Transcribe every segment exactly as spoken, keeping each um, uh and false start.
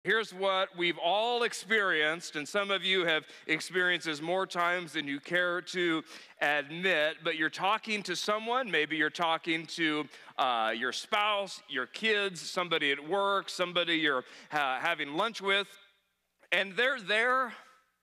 Here's what we've all experienced, and some of you have experienced this more times than you care to admit, but you're talking to someone, maybe you're talking to uh, your spouse, your kids, somebody at work, somebody you're uh, having lunch with, and they're there,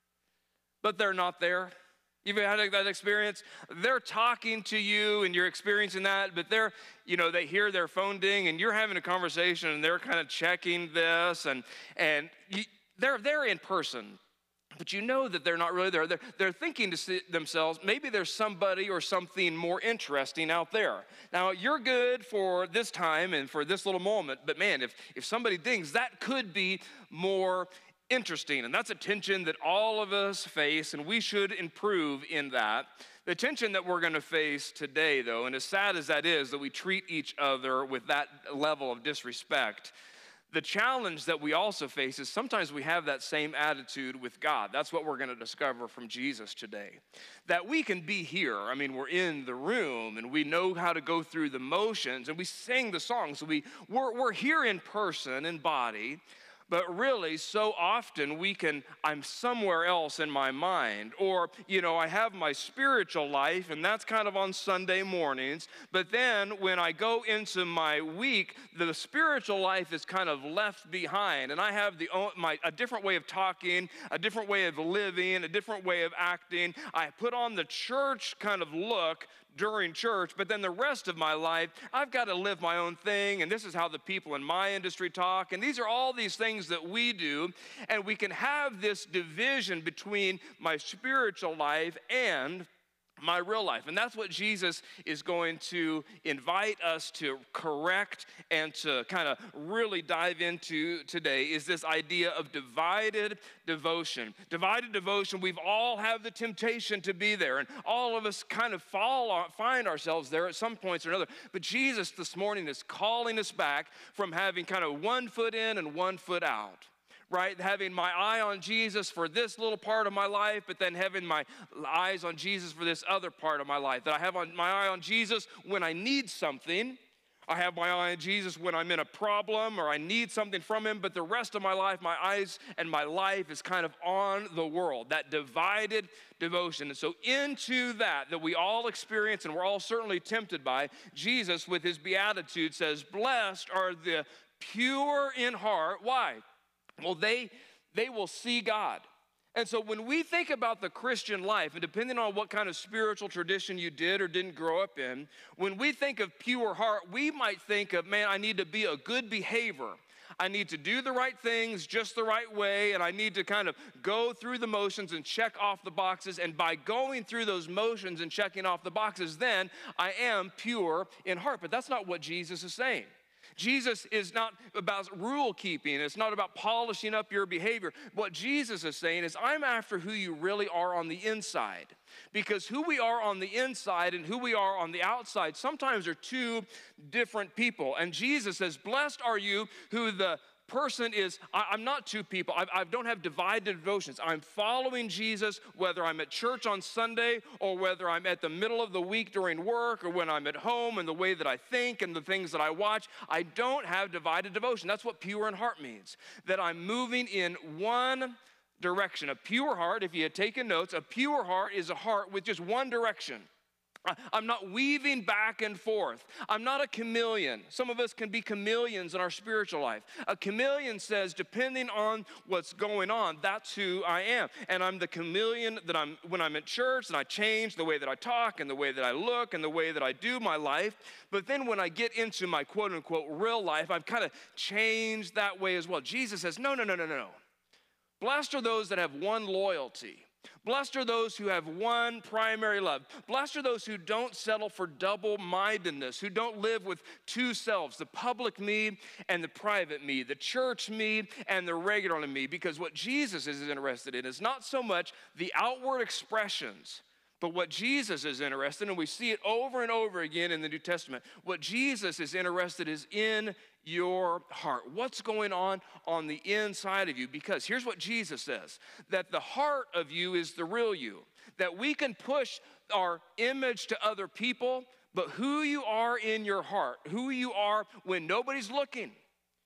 but they're not there. You've had that experience? They're talking to you and you're experiencing that, but they're, you know, they hear their phone ding and you're having a conversation and they're kind of checking this and and you, they're they're in person, but you know that they're not really there. They're, they're thinking to themselves, maybe there's somebody or something more interesting out there. Now, you're good for this time and for this little moment, but man, if, if somebody dings, that could be more interesting, and that's a tension that all of us face, and we should improve in that. The tension that we're going to face today, though, and as sad as that is, that we treat each other with that level of disrespect, the challenge that we also face is sometimes we have that same attitude with God. That's what we're going to discover from Jesus today. That we can be here. I mean, we're in the room, and we know how to go through the motions, and we sing the songs. So we, we're, we're here in person, in body. But really, so often we can, I'm somewhere else in my mind. Or, you know, I have my spiritual life, and that's kind of on Sunday mornings. But then when I go into my week, the spiritual life is kind of left behind. And I have the my a different way of talking, a different way of living, a different way of acting. I put on the church kind of look during church, but then the rest of my life, I've got to live my own thing, and this is how the people in my industry talk, and these are all these things that we do, and we can have this division between my spiritual life and my real life. And that's what Jesus is going to invite us to correct and to kind of really dive into today, is this idea of divided devotion. Divided devotion, we've all have the temptation to be there, and all of us kind of fall, find ourselves there at some points or another. But Jesus this morning is calling us back from having kind of one foot in and one foot out. Right, having my eye on Jesus for this little part of my life, but then having my eyes on Jesus for this other part of my life. That I have on, my eye on Jesus when I need something. I have my eye on Jesus when I'm in a problem or I need something from him, but the rest of my life, my eyes and my life is kind of on the world, that divided devotion. And so into that, that we all experience and we're all certainly tempted by, Jesus with his beatitude says, blessed are the pure in heart. Why? Well, they, they will see God. And so when we think about the Christian life, and depending on what kind of spiritual tradition you did or didn't grow up in, when we think of pure heart, we might think of, man, I need to be a good behavior. I need to do the right things just the right way, and I need to kind of go through the motions and check off the boxes. And by going through those motions and checking off the boxes, then I am pure in heart. But that's not what Jesus is saying. Jesus is not about rule keeping. It's not about polishing up your behavior. What Jesus is saying is, I'm after who you really are on the inside. Because who we are on the inside and who we are on the outside sometimes are two different people. And Jesus says, blessed are you who the person is, I, I'm not two people. I, I don't have divided devotions. I'm following Jesus, whether I'm at church on Sunday or whether I'm at the middle of the week during work or when I'm at home and the way that I think and the things that I watch. I don't have divided devotion. That's what pure in heart means, that I'm moving in one direction. A pure heart, if you had taken notes, a pure heart is a heart with just one direction. I'm not weaving back and forth. I'm not a chameleon. Some of us can be chameleons in our spiritual life. A chameleon says, depending on what's going on, that's who I am. And I'm the chameleon that I'm when I'm at church, and I change the way that I talk and the way that I look and the way that I do my life. But then when I get into my quote unquote real life, I've kind of changed that way as well. Jesus says, no, no, no, no, no. Blessed are those that have one loyalty. Blessed are those who have one primary love. Blessed are those who don't settle for double-mindedness, who don't live with two selves, the public me and the private me, the church me and the regular me, because what Jesus is interested in is not so much the outward expressions, but what Jesus is interested in, and we see it over and over again in the New Testament, what Jesus is interested in is in your heart. What's going on on the inside of you? Because here's what Jesus says, that the heart of you is the real you, that we can push our image to other people, but who you are in your heart, who you are when nobody's looking,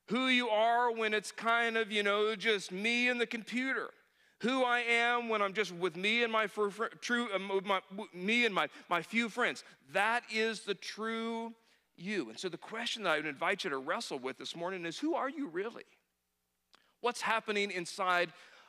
Who you are when it's kind of, you know, just me and the computer. Who I am when I'm just with me and my fr- fr- true, uh, my, me and my, my few friends. That is the true you. And so the question that I would invite you to wrestle with this morning is, who are you really? What's happening inside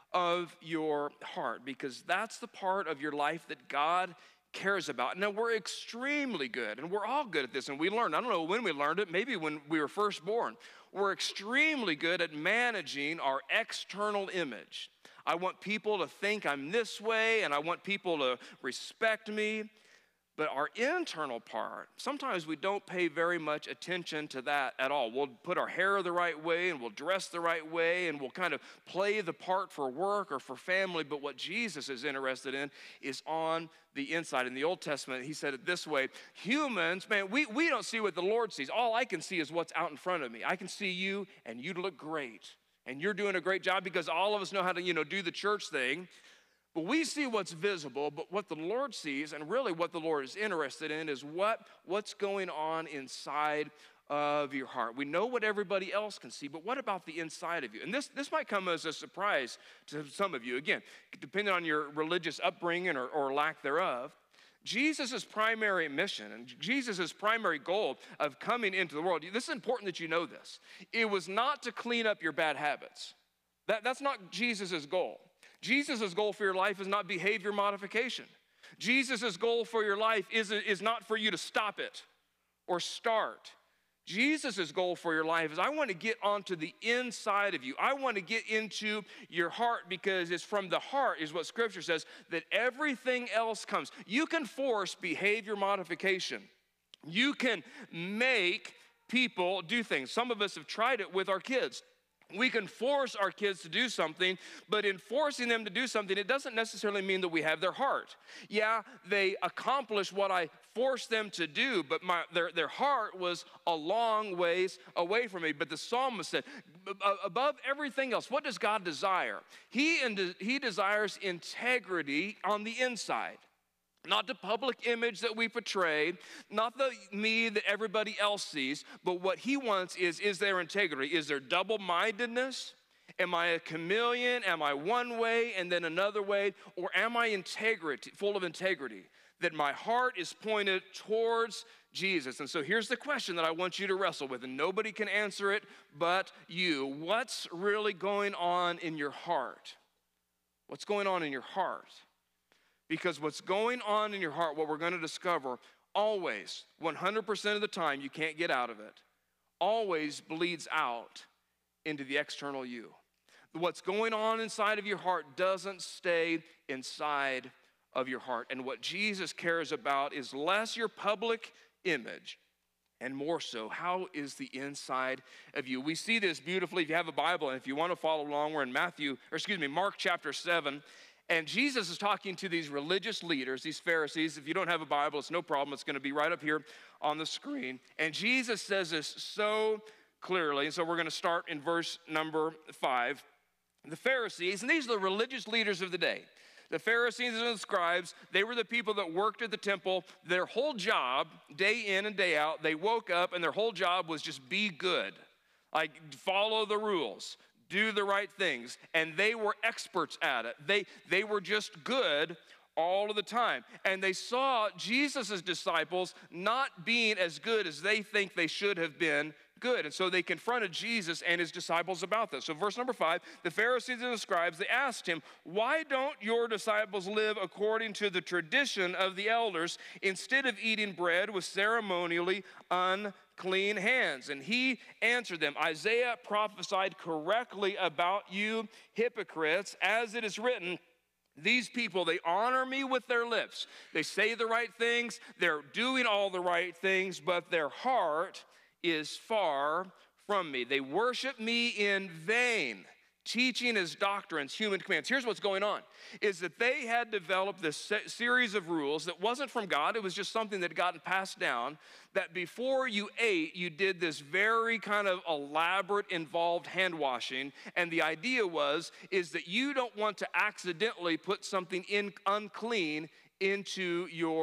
of your heart? Because that's the part of your life that God cares about. Now, we're extremely good, and we're all good at this, and we learned. I don't know when we learned it, maybe when we were first born. We're extremely good at managing our external image. I want people to think I'm this way, and I want people to respect me. But our internal part, sometimes we don't pay very much attention to that at all. We'll put our hair the right way, and we'll dress the right way, and we'll kind of play the part for work or for family. But what Jesus is interested in is on the inside. In the Old Testament, he said it this way: humans, man, we, we don't see what the Lord sees. All I can see is what's out in front of me. I can see you, and you look great. And you're doing a great job, because all of us know how to, you know, do the church thing. But we see what's visible, but what the Lord sees, and really what the Lord is interested in, is what, what's going on inside of your heart. We know what everybody else can see, but what about the inside of you? And this, this might come as a surprise to some of you. Again, depending on your religious upbringing or, or lack thereof, Jesus' primary mission and Jesus' primary goal of coming into the world, this is important that you know this. It was not to clean up your bad habits. That, that's not Jesus' goal. Jesus' goal for your life is not behavior modification. Jesus' goal for your life is, is not for you to stop it or start. Jesus' goal for your life is, I want to get onto the inside of you. I want to get into your heart, because it's from the heart, is what Scripture says, that everything else comes. You can force behavior modification. You can make people do things. Some of us have tried it with our kids. We can force our kids to do something, but in forcing them to do something, it doesn't necessarily mean that we have their heart. Yeah, they accomplish what I forced them to do, but my, their, their heart was a long ways away from me. But the psalmist said, above everything else, what does God desire? He, he desires integrity on the inside. Not the public image that we portray, not the me that everybody else sees, but what he wants is, is there integrity? Is there double-mindedness? Am I a chameleon? Am I one way and then another way? Or am I integrity, full of integrity? That my heart is pointed towards Jesus. And so here's the question that I want you to wrestle with, and nobody can answer it but you. What's really going on in your heart? What's going on in your heart? Because what's going on in your heart, what we're going to discover, always, one hundred percent of the time, you can't get out of it, always bleeds out into the external you. What's going on inside of your heart doesn't stay inside of your heart. And what Jesus cares about is less your public image and more so, how is the inside of you? We see this beautifully if you have a Bible, and if you want to follow along, we're in Matthew, or excuse me, Mark chapter seven. And Jesus is talking to these religious leaders, these Pharisees. If you don't have a Bible, it's no problem. It's going to be right up here on the screen. And Jesus says this so clearly. And so we're going to start in verse number five. The Pharisees, and these are the religious leaders of the day. The Pharisees and the scribes, they were the people that worked at the temple. Their whole job, day in and day out, they woke up and their whole job was just be good. Like follow the rules. Do the right things, and they were experts at it. They, they were just good all of the time. And they saw Jesus' disciples not being as good as they think they should have been good. And so they confronted Jesus and his disciples about this. So verse number five, the Pharisees and the scribes, they asked him, why don't your disciples live according to the tradition of the elders instead of eating bread with ceremonially unclean clean hands? And he answered them, Isaiah prophesied correctly about you hypocrites, as it is written, these people, they honor me with their lips. They say the right things, they're doing all the right things, but their heart is far from me. They worship me in vain, teaching as doctrines human commands. Here's what's going on, is that they had developed this se- series of rules that wasn't from God. It was just something that had gotten passed down, that before you ate, you did this very kind of elaborate, involved hand washing. And the idea was, is that you don't want to accidentally put something in unclean into your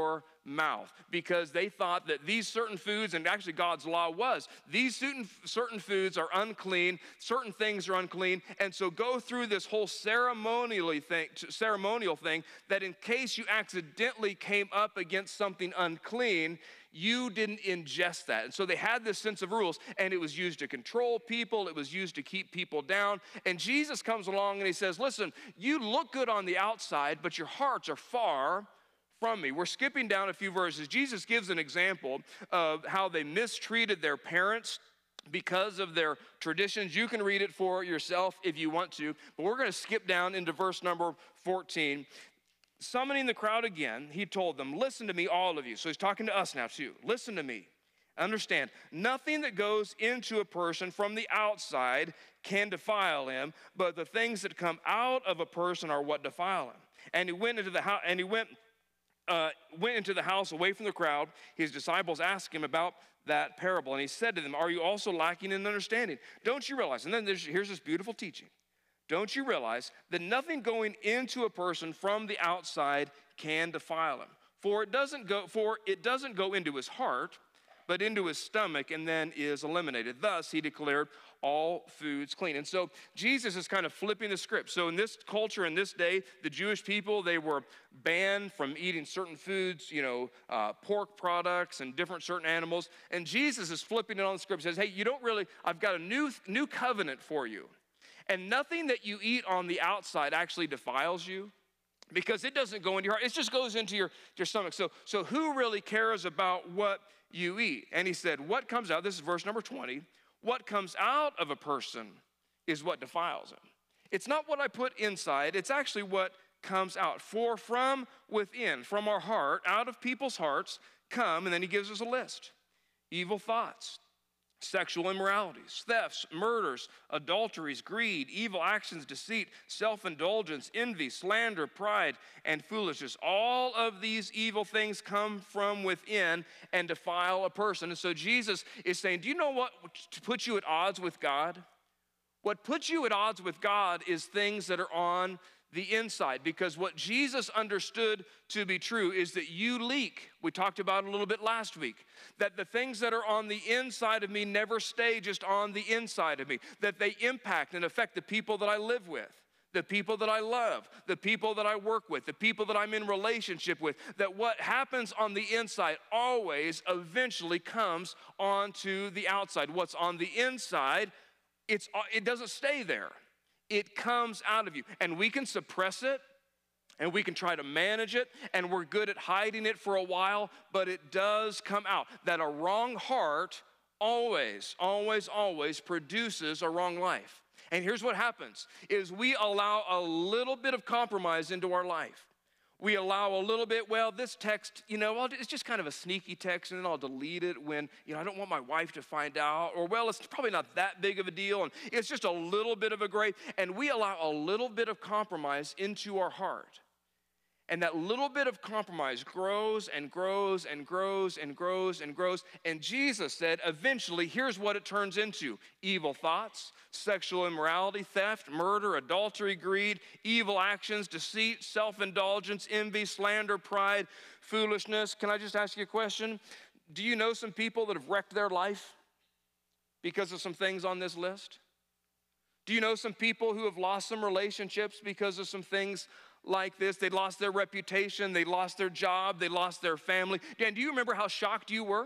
mouth, because they thought that these certain foods, and actually God's law was, these certain, certain foods are unclean, certain things are unclean, and so go through this whole ceremonially thing, ceremonial thing that in case you accidentally came up against something unclean, you didn't ingest that. And so they had this sense of rules, and it was used to control people. It was used to keep people down. And Jesus comes along and he says, listen, you look good on the outside, but your hearts are far from me. We're skipping down a few verses. Jesus gives an example of how they mistreated their parents because of their traditions. You can read it for yourself if you want to, but we're going to skip down into verse number fourteen. Summoning the crowd again, he told them, listen to me, all of you. So he's talking to us now too. Listen to me. Understand, nothing that goes into a person from the outside can defile him, but the things that come out of a person are what defile him. And he went into the house, and he went, uh, went into the house away from the crowd. His disciples asked him about that parable, and he said to them, are you also lacking in understanding? Don't you realize? And then here's this beautiful teaching. Don't you realize that nothing going into a person from the outside can defile him? For it doesn't go, for it doesn't go into his heart, but into his stomach and then is eliminated. Thus, he declared all foods clean. And so Jesus is kind of flipping the script. So in this culture, in this day, the Jewish people, they were banned from eating certain foods, you know, uh, pork products and different certain animals. And Jesus is flipping it on the script. He says, hey, you don't really, I've got a new, new covenant for you. And nothing that you eat on the outside actually defiles you, because it doesn't go into your heart. It just goes into your, your stomach. So, so who really cares about what you eat? And he said, what comes out, this is verse number twenty, what comes out of a person is what defiles him. It's not what I put inside, it's actually what comes out. For from within, from our heart, out of people's hearts come, and then he gives us a list. Evil thoughts, sexual immoralities, thefts, murders, adulteries, greed, evil actions, deceit, self-indulgence, envy, slander, pride, and foolishness. All of these evil things come from within and defile a person. And so Jesus is saying, do you know what puts you at odds with God? What puts you at odds with God is things that are on the inside, because what Jesus understood to be true is that you leak. We talked about it a little bit last week, that the things that are on the inside of me never stay just on the inside of me, that they impact and affect the people that I live with, the people that I love, the people that I work with, the people that I'm in relationship with, that what happens on the inside always eventually comes onto the outside. What's on the inside, it's, it doesn't stay there. It comes out of you, and we can suppress it, and we can try to manage it, and we're good at hiding it for a while, but it does come out. That a wrong heart always, always, always produces a wrong life. And here's what happens, is we allow a little bit of compromise into our life. We allow a little bit, well, this text, you know, it's just kind of a sneaky text, and then I'll delete it when, you know, I don't want my wife to find out. Or, well, it's probably not that big of a deal, and it's just a little bit of a gray. And we allow a little bit of compromise into our heart. And that little bit of compromise grows and grows and grows and grows and grows. And Jesus said, eventually, here's what it turns into. Evil thoughts, sexual immorality, theft, murder, adultery, greed, evil actions, deceit, self-indulgence, envy, slander, pride, foolishness. Can I just ask you a question? Do you know some people that have wrecked their life because of some things on this list? Do you know some people who have lost some relationships because of some things like this? They lost their reputation, they lost their job, they lost their family. Dan, do you remember how shocked you were?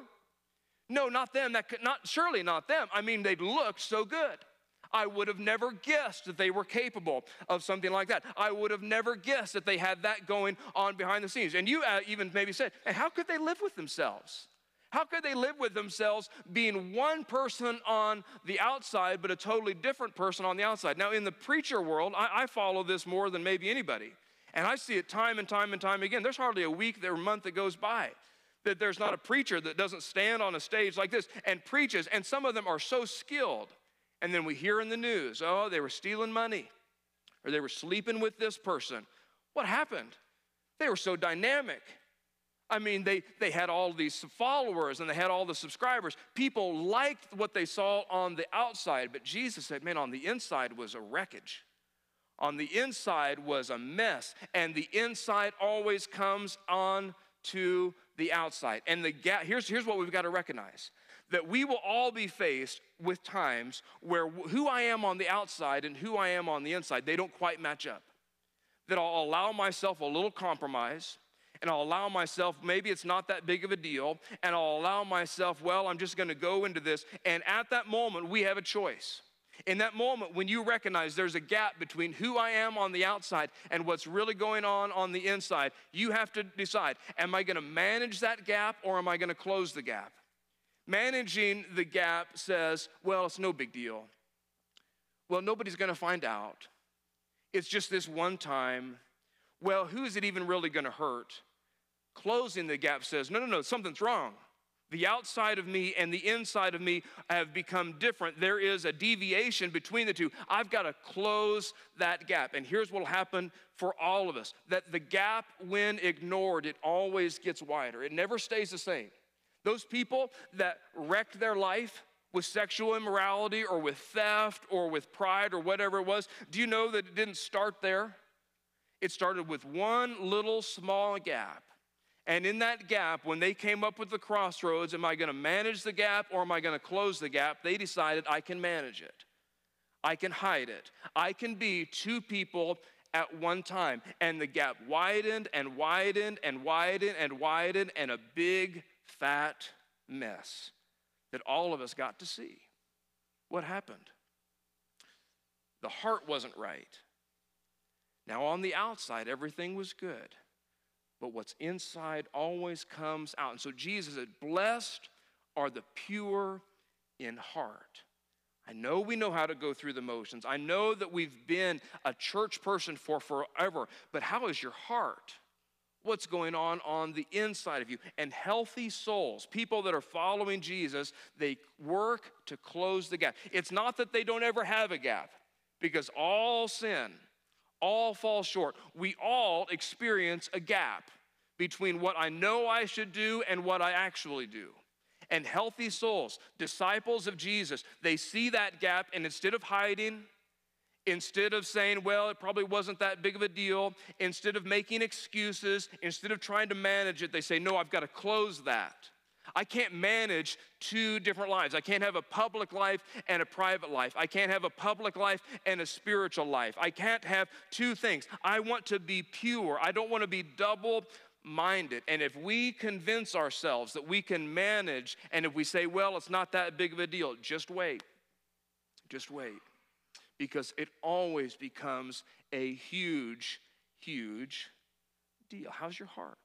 No, not them. That could not, surely not them. I mean, they looked so good. I would have never guessed that they were capable of something like that. I would have never guessed that they had that going on behind the scenes. And you uh, even maybe said, hey, how could they live with themselves? How could they live with themselves being one person on the outside, but a totally different person on the outside? Now, in the preacher world, I, I follow this more than maybe anybody. And I see it time and time and time again. There's hardly a week or month that goes by that there's not a preacher that doesn't stand on a stage like this and preaches. And some of them are so skilled. And then we hear in the news, oh, they were stealing money, or they were sleeping with this person. What happened? They were so dynamic. I mean, they, they had all these followers and they had all the subscribers. People liked what they saw on the outside, but Jesus said, man, on the inside was a wreckage. On the inside was a mess, and the inside always comes on to the outside. And the gap, here's, here's what we've got to recognize, that we will all be faced with times where who I am on the outside and who I am on the inside, they don't quite match up. That I'll allow myself a little compromise, and I'll allow myself, maybe it's not that big of a deal, and I'll allow myself, well, I'm just gonna go into this. And at that moment, we have a choice. In that moment, when you recognize there's a gap between who I am on the outside and what's really going on on the inside, you have to decide, am I gonna manage that gap or am I gonna close the gap? Managing the gap says, well, it's no big deal. Well, nobody's gonna find out. It's just this one time. Well, who is it even really gonna hurt? Closing the gap says, no, no, no, something's wrong. The outside of me and the inside of me have become different. There is a deviation between the two. I've got to close that gap. And here's what will happen for all of us, that the gap, when ignored, it always gets wider. It never stays the same. Those people that wrecked their life with sexual immorality or with theft or with pride or whatever it was, do you know that it didn't start there? It started with one little small gap. And in that gap, when they came up with the crossroads, am I going to manage the gap or am I going to close the gap? They decided, I can manage it. I can hide it. I can be two people at one time. And the gap widened and widened and widened and widened, and a big, fat mess that all of us got to see. What happened? The heart wasn't right. Now, on the outside, everything was good. But what's inside always comes out. And so Jesus said, blessed are the pure in heart. I know we know how to go through the motions. I know that we've been a church person for forever. But how is your heart? What's going on on the inside of you? And healthy souls, people that are following Jesus, they work to close the gap. It's not that they don't ever have a gap, because all sin, all fall short. We all experience a gap between what I know I should do and what I actually do. And healthy souls, disciples of Jesus, they see that gap, and instead of hiding, instead of saying, well, it probably wasn't that big of a deal, instead of making excuses, instead of trying to manage it, they say, no, I've got to close that. I can't manage two different lives. I can't have a public life and a private life. I can't have a public life and a spiritual life. I can't have two things. I want to be pure. I don't want to be double-minded. And if we convince ourselves that we can manage, and if we say, well, it's not that big of a deal, just wait. Just wait. Because it always becomes a huge, huge deal. How's your heart?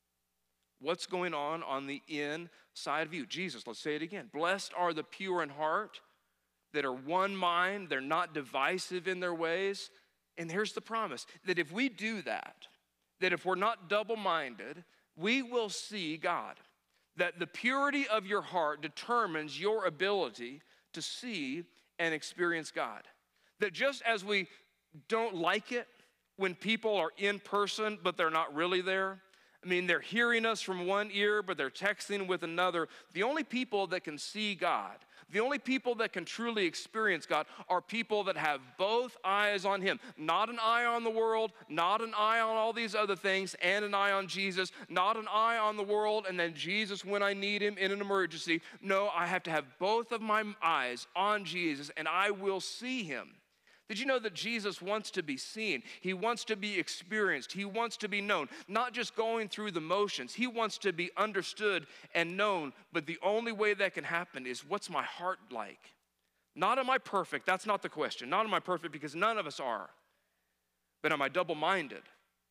What's going on on the inside of you? Jesus, let's say it again. Blessed are the pure in heart, that are one mind, they're not divisive in their ways. And here's the promise, that if we do that, that if we're not double-minded, we will see God. That the purity of your heart determines your ability to see and experience God. That just as we don't like it when people are in person, but they're not really there, I mean, they're hearing us from one ear, but they're texting with another. The only people that can see God, the only people that can truly experience God are people that have both eyes on Him. Not an eye on the world, not an eye on all these other things, and an eye on Jesus. Not an eye on the world, and then Jesus when I need Him in an emergency. No, I have to have both of my eyes on Jesus, and I will see Him. Did you know that Jesus wants to be seen? He wants to be experienced. He wants to be known, not just going through the motions. He wants to be understood and known, but the only way that can happen is, what's my heart like? Not am I perfect? That's not the question. Not am I perfect, because none of us are. But am I double-minded?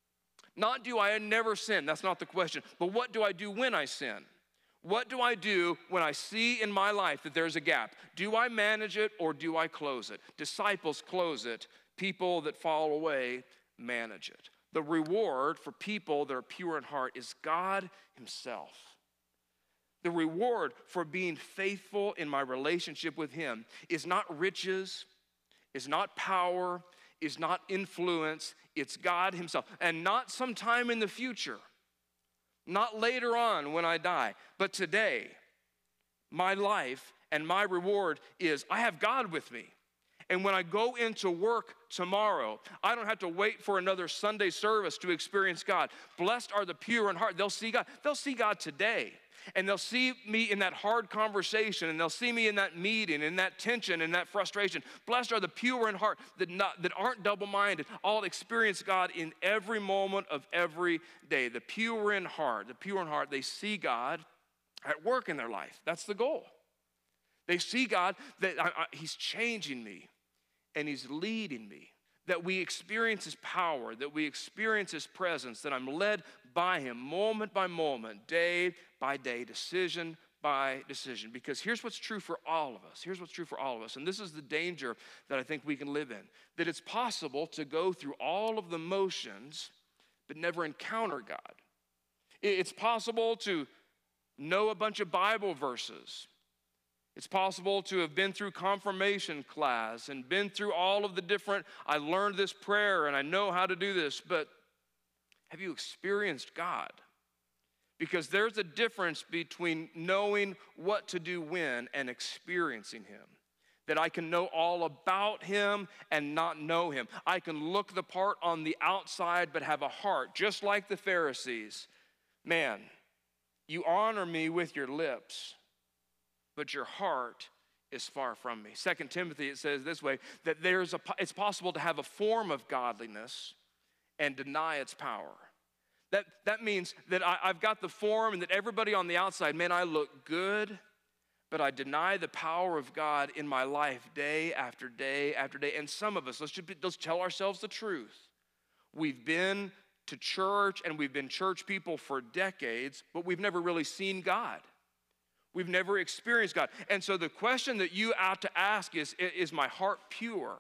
Not do I never sin? That's not the question. But what do I do when I sin? What do I do when I see in my life that there's a gap? Do I manage it or do I close it? Disciples close it. People that fall away manage it. The reward for people that are pure in heart is God Himself. The reward for being faithful in my relationship with Him is not riches, is not power, is not influence. It's God Himself. And not sometime in the future. Not later on when I die, but today, my life and my reward is I have God with me. And when I go into work tomorrow, I don't have to wait for another Sunday service to experience God. Blessed are the pure in heart. They'll see God. They'll see God today. And they'll see me in that hard conversation, and they'll see me in that meeting, in that tension, and that frustration. Blessed are the pure in heart that, not, that aren't double-minded. I'll experience God in every moment of every day. The pure in heart, the pure in heart, they see God at work in their life. That's the goal. They see God, that I, I, he's changing me, and he's leading me. That we experience his power, that we experience his presence, that I'm led by him moment by moment, day by day, decision by decision. Because here's what's true for all of us. Here's what's true for all of us. And this is the danger that I think we can live in. That it's possible to go through all of the motions, but never encounter God. It's possible to know a bunch of Bible verses. It's possible to have been through confirmation class and been through all of the different, I learned this prayer and I know how to do this, but have you experienced God? Because there's a difference between knowing what to do when and experiencing him. That I can know all about him and not know him. I can look the part on the outside but have a heart, just like the Pharisees. Man, you honor me with your lips, but your heart is far from me. Second Timothy, it says this way, that there's a, it's possible to have a form of godliness and deny its power. That, that means that I, I've got the form and that everybody on the outside, man, I look good, but I deny the power of God in my life day after day after day. And some of us, let's just, let's tell ourselves the truth. We've been to church and we've been church people for decades, but we've never really seen God. We've never experienced God. And so the question that you ought to ask is, is my heart pure?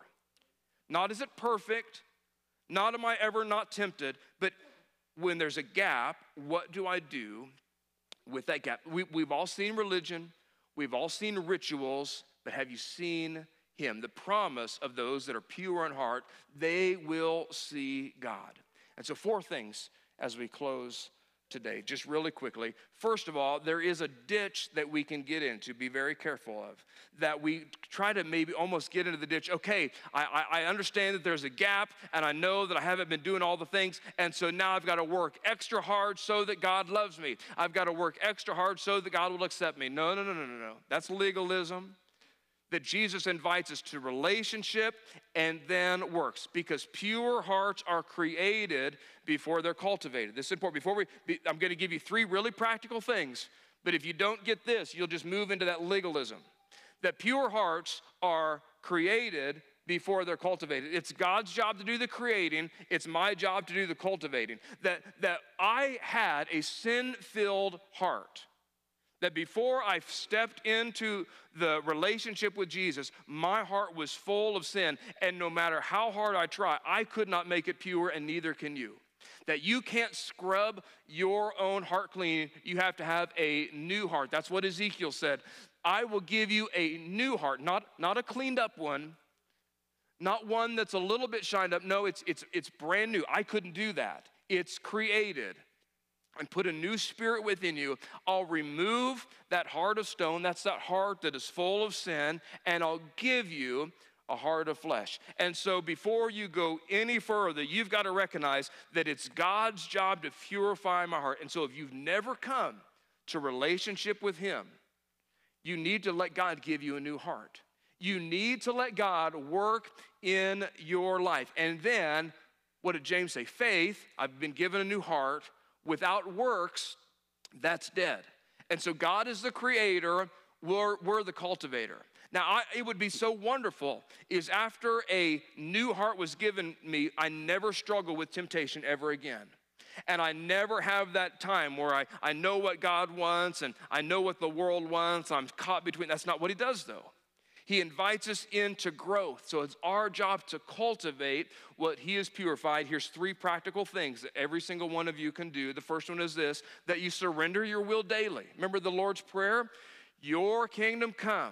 Not is it perfect, not am I ever not tempted, but when there's a gap, what do I do with that gap? We, we've all seen religion, we've all seen rituals, but have you seen him? The promise of those that are pure in heart, they will see God. And so four things as we close today, just really quickly. First of all, there is a ditch that we can get into, be very careful of, that we try to maybe almost get into the ditch. Okay, I, I understand that there's a gap, and I know that I haven't been doing all the things, and so now I've got to work extra hard so that God loves me. I've got to work extra hard so that God will accept me. No, no, no, no, no, no. That's legalism. That Jesus invites us to relationship and then works, because pure hearts are created before they're cultivated. This is important. Before we, be, I'm going to give you three really practical things, but if you don't get this, you'll just move into that legalism. That pure hearts are created before they're cultivated. It's God's job to do the creating. It's my job to do the cultivating. That, that I had a sin-filled heart. That before I stepped into the relationship with Jesus, my heart was full of sin, and no matter how hard I try, I could not make it pure, and neither can you. That you can't scrub your own heart clean. You have to have a new heart. That's what Ezekiel said. I will give you a new heart, not, not a cleaned up one, not one that's a little bit shined up. No, it's, it's, it's brand new. I couldn't do that. It's created. And put a new spirit within you. I'll remove that heart of stone, that's that heart that is full of sin, and I'll give you a heart of flesh. And so before you go any further, you've got to recognize that it's God's job to purify my heart. And so if you've never come to relationship with him, you need to let God give you a new heart. You need to let God work in your life. And then, what did James say? Faith, I've been given a new heart. Without works, that's dead. And so God is the creator, we're, we're the cultivator. Now, I, it would be so wonderful is after a new heart was given me, I never struggle with temptation ever again. And I never have that time where I, I know what God wants and I know what the world wants. I'm caught between. That's not what he does, though. He invites us into growth. So it's our job to cultivate what he has purified. Here's three practical things that every single one of you can do. The first one is this, that you surrender your will daily. Remember the Lord's Prayer? Your kingdom come,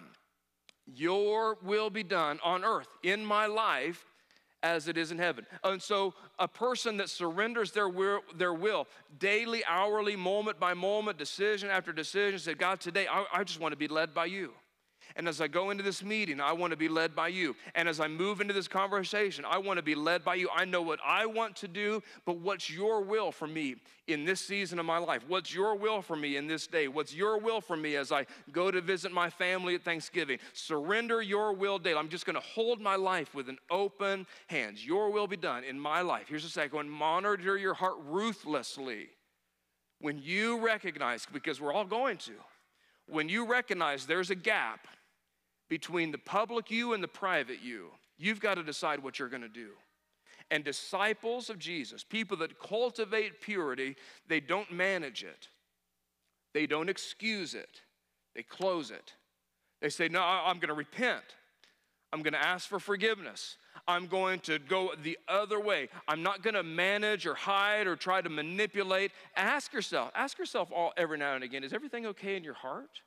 your will be done on earth, in my life, as it is in heaven. And so a person that surrenders their will, their will daily, hourly, moment by moment, decision after decision, said, God, today I, I just want to be led by you. And as I go into this meeting, I want to be led by you. And as I move into this conversation, I want to be led by you. I know what I want to do, but what's your will for me in this season of my life? What's your will for me in this day? What's your will for me as I go to visit my family at Thanksgiving? Surrender your will daily. I'm just going to hold my life with an open hands. Your will be done in my life. Here's the second one. Monitor your heart ruthlessly. When you recognize, because we're all going to, when you recognize there's a gap between the public you and the private you, you've got to decide what you're going to do. And disciples of Jesus, people that cultivate purity, they don't manage it. They don't excuse it. They close it. They say, no, I'm going to repent. I'm going to ask for forgiveness. I'm going to go the other way. I'm not going to manage or hide or try to manipulate. Ask yourself, ask yourself all every now and again, is everything okay in your heart?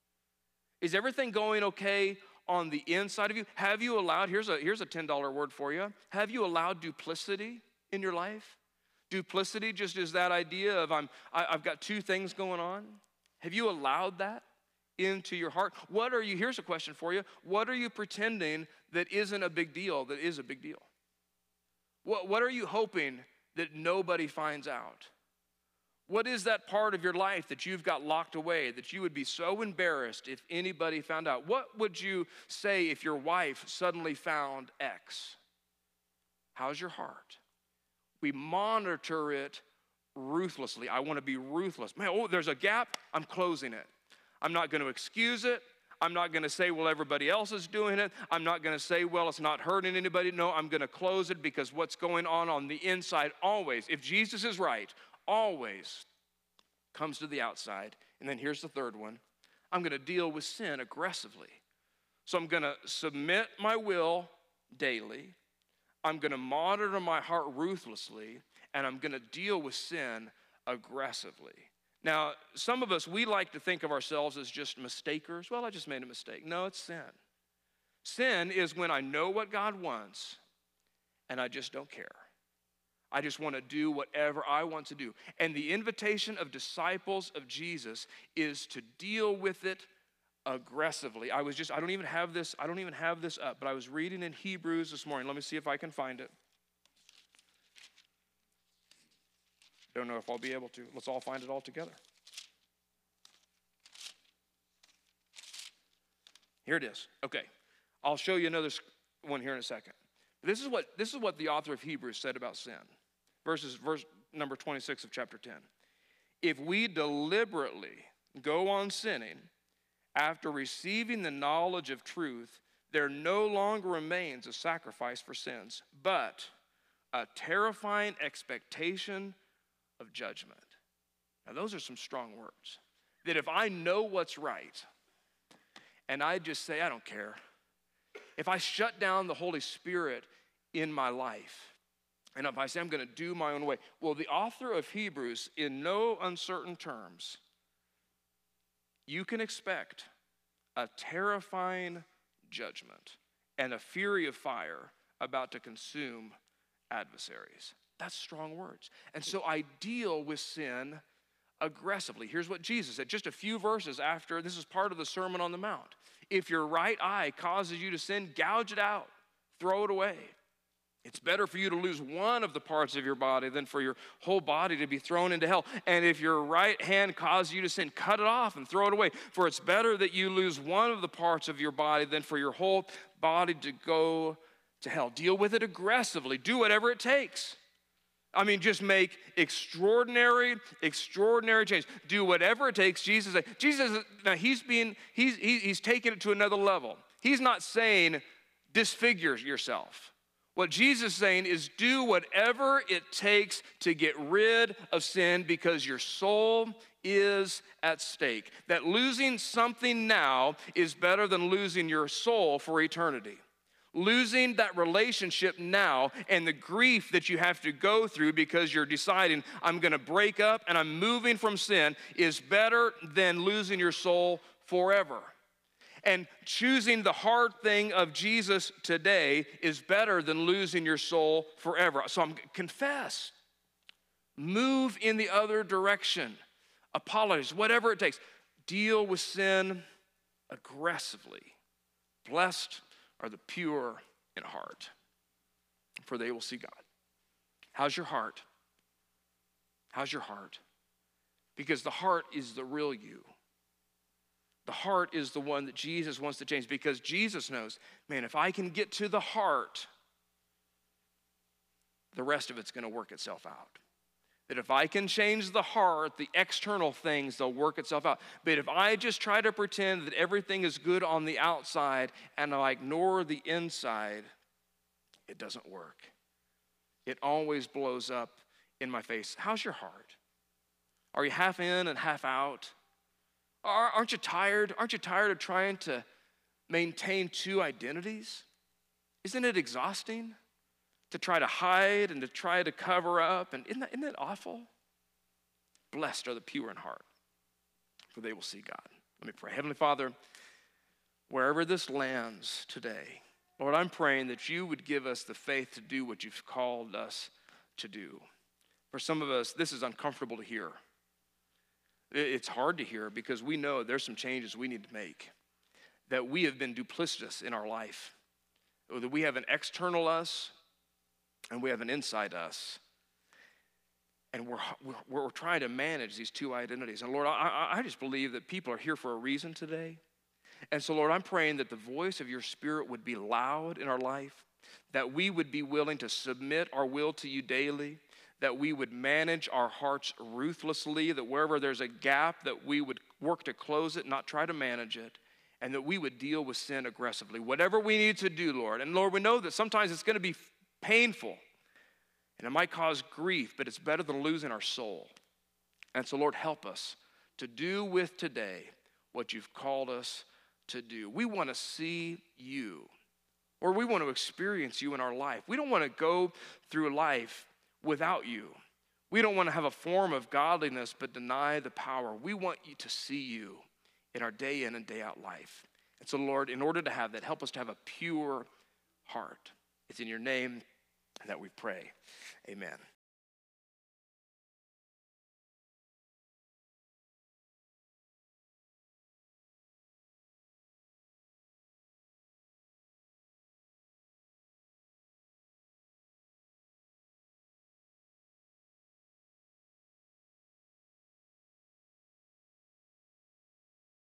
Is everything going okay on the inside of you? Have you allowed, here's a, here's a ten dollar word for you. Have you allowed duplicity in your life? Duplicity just is that idea of I'm, I, I've got two things going on. Have you allowed that into your heart? What are you, here's a question for you. What are you pretending that isn't a big deal that is a big deal? What, what are you hoping that nobody finds out? What is that part of your life that you've got locked away that you would be so embarrassed if anybody found out? What would you say if your wife suddenly found X? How's your heart? We monitor it ruthlessly. I want to be ruthless. Man, oh, there's a gap. I'm closing it. I'm not going to excuse it. I'm not going to say, well, everybody else is doing it. I'm not going to say, well, it's not hurting anybody. No, I'm going to close it because what's going on on the inside always, if Jesus is right, always comes to the outside. And then here's the third one. I'm going to deal with sin aggressively. So I'm going to submit my will daily. I'm going to monitor my heart ruthlessly. And I'm going to deal with sin aggressively. Now, some of us, we like to think of ourselves as just mistakers. Well, I just made a mistake. No, it's sin. Sin is when I know what God wants and I just don't care. I just want to do whatever I want to do. And the invitation of disciples of Jesus is to deal with it aggressively. I was just, I don't even have this, I don't even have this up, but I was reading in Hebrews this morning. Let me see if I can find it. Don't know if I'll be able to. Let's all find it all together. Here it is. Okay. I'll show you another one here in a second. This is what, this is what the author of Hebrews said about sin. Verses, verse number twenty-six of chapter ten. If we deliberately go on sinning after receiving the knowledge of truth, there no longer remains a sacrifice for sins, but a terrifying expectation of judgment. Now, those are some strong words. That if I know what's right, and I just say, I don't care, if I shut down the Holy Spirit in my life, and if I say I'm going to do my own way, well, the author of Hebrews, in no uncertain terms, you can expect a terrifying judgment and a fury of fire about to consume adversaries. That's strong words. And so I deal with sin aggressively. Here's what Jesus said, just a few verses after, this is part of the Sermon on the Mount. If your right eye causes you to sin, gouge it out, throw it away. It's better for you to lose one of the parts of your body than for your whole body to be thrown into hell. And if your right hand causes you to sin, cut it off and throw it away. For it's better that you lose one of the parts of your body than for your whole body to go to hell. Deal with it aggressively. Do whatever it takes. I mean, just make extraordinary, extraordinary change. Do whatever it takes. Jesus said, Jesus, now he's being, he's, he, he's taking it to another level. He's not saying disfigure yourself. What Jesus is saying is do whatever it takes to get rid of sin because your soul is at stake. That losing something now is better than losing your soul for eternity. Losing that relationship now and the grief that you have to go through because you're deciding I'm going to break up and I'm moving from sin is better than losing your soul forever. And choosing the hard thing of Jesus today is better than losing your soul forever. So I'm confess. Move in the other direction. Apologize, whatever it takes. Deal with sin aggressively. Blessed are the pure in heart, for they will see God. How's your heart? How's your heart? Because the heart is the real you. The heart is the one that Jesus wants to change, because Jesus knows, man, if I can get to the heart, the rest of it's going to work itself out. That if I can change the heart, the external things, they'll work itself out. But if I just try to pretend that everything is good on the outside and I ignore the inside, it doesn't work. It always blows up in my face. How's your heart? Are you half in and half out? Aren't you tired? Aren't you tired of trying to maintain two identities? Isn't it exhausting to try to hide and to try to cover up? And isn't that, isn't that awful? Blessed are the pure in heart, for they will see God. Let me pray. Heavenly Father, wherever this lands today, Lord, I'm praying that you would give us the faith to do what you've called us to do. For some of us, this is uncomfortable to hear. It's hard to hear because we know there's some changes we need to make, that we have been duplicitous in our life, or that we have an external us and we have an inside us. And we're, we're, we're trying to manage these two identities. And Lord, I, I just believe that people are here for a reason today. And so, Lord, I'm praying that the voice of your Spirit would be loud in our life, that we would be willing to submit our will to you daily, that we would manage our hearts ruthlessly, that wherever there's a gap, that we would work to close it, not try to manage it, and that we would deal with sin aggressively. Whatever we need to do, Lord. And Lord, we know that sometimes it's going to be painful, and it might cause grief, but it's better than losing our soul. And so, Lord, help us to do with today what you've called us to do. We want to see you, or we want to experience you in our life. We don't want to go through life without you. We don't want to have a form of godliness but deny the power. We want you to see you in our day in and day out life. And so, Lord, in order to have that, help us to have a pure heart. It's in your name that we pray. Amen.